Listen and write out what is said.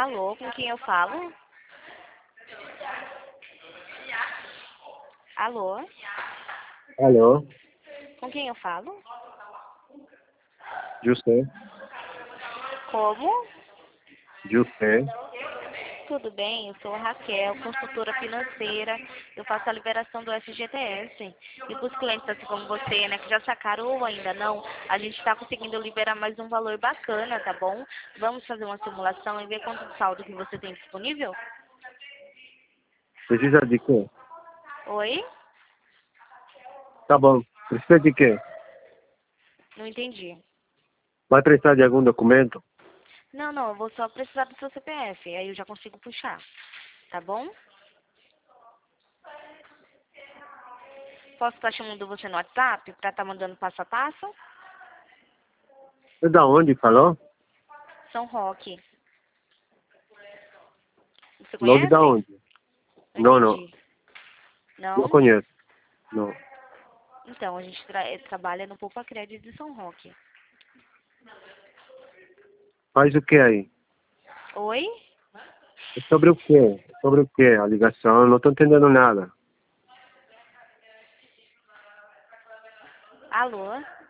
Alô, com quem eu falo? Alô, Alô, com quem eu falo? José, Como? José. Tudo bem, eu sou a Raquel, consultora financeira. Eu faço a liberação do FGTS. E para os clientes assim como você, né, que já sacaram ou ainda não, a gente está conseguindo liberar mais um valor bacana, tá bom? Vamos fazer uma simulação e ver quanto de saldo que você tem disponível? Precisa de quê? Oi? Tá bom. Precisa de quê? Não entendi. Vai precisar de algum documento? Não, eu vou só precisar do seu CPF, aí eu já consigo puxar, tá bom? Posso estar chamando você no WhatsApp para estar mandando passo a passo? Você da onde falou? São Roque. Você Logo da conhece? onde? Não Não, não. entendi. Não Não? conheço. Não. Então, a gente trabalha no Poupa Crédito de São Roque. Faz o que aí? Oi? É sobre o quê? Sobre o quê? A ligação? Eu não tô entendendo nada. Alô?